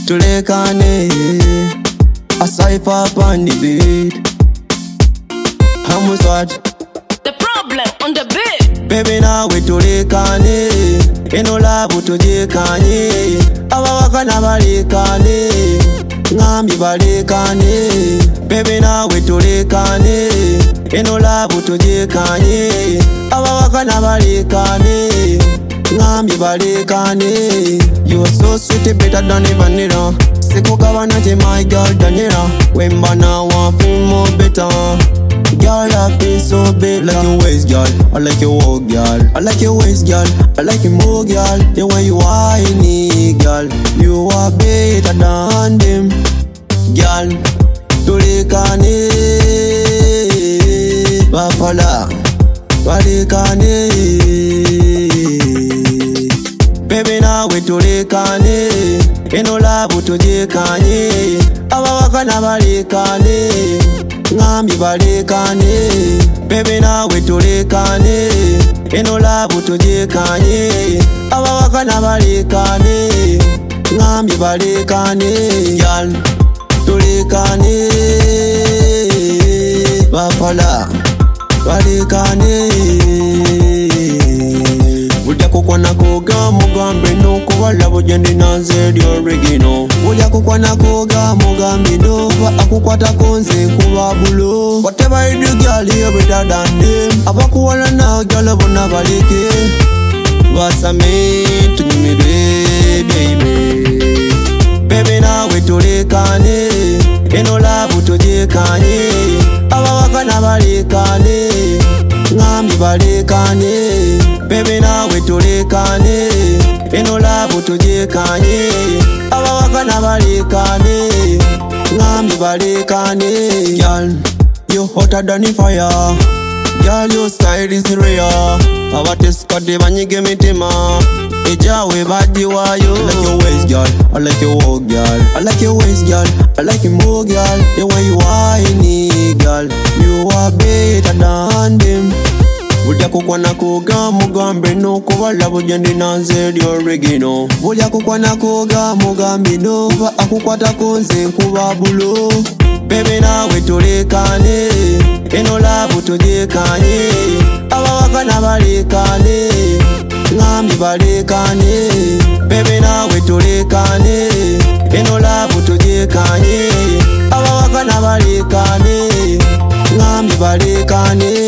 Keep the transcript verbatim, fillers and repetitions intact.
tulekane. I say pop on the beat. How much what? The problem on the beat. Baby now we tulekane. Eno labu tujekanye. Abawaka na balekane. Ngambi balekane. Baby now we tulekane. Eno labu tujekanye. Abawaka na balekane. Ngambi balekane. You are so sweet, better than a vanilla. Siko gavana je my girl Daniela. Wembana want feel more better. Girl, I feel so big. I like your waist, girl. I like your walk, girl. I like your waist, girl. I like your more, girl. The way you whiny, girl. You are better than them, girl. Tulekane, bafala, tulekane. Baby now we tulekane. Eno labu tujekanye. Abawaka na balekane. Ngambi balekane. Baby now we tulekane. Eno labu tujekanye. Abawaka na balekane. Ngambi balekane. Girl, tulekane. Bafala, balekane. Ulya kukwana koga mugambe no kuwala bujendi nanze di original. Ulya kukwana koga mugambe no kuwa akukwata konze kuwa bulo. Whatever you do girl you're better than them. Abakuwala na girl bona baleke. Wasame tunyumire baby. Baby now we tulekane. Eno labu tujekanye. Abawaka na balekane. Ngambi balekane. Baby now we tulekane. Eno labu tujekanye. Abawaka na balekane. Ngambi balekane. Girl, you hotter than the fire. Girl, your style is rare. Abateska de banyige mitima. Eja we badi wayo. I like your waist, girl. I like your walk, girl. I like your waist, girl. I like your more, girl. The way you whiny, girl. You are better than them. Ulya kukwana koga mugambe no kuwala bujendi nanze di original. Ulya kukwana koga mugambe no kuwa akukwata konze kuwa bulo. Baby now we tulekane. Eno labu tujekanye. Abawaka na balekane. Ngambi balekane. Baby now we tulekane. Eno labu tujekanye. Abawaka na balekane. Ngambi balekane.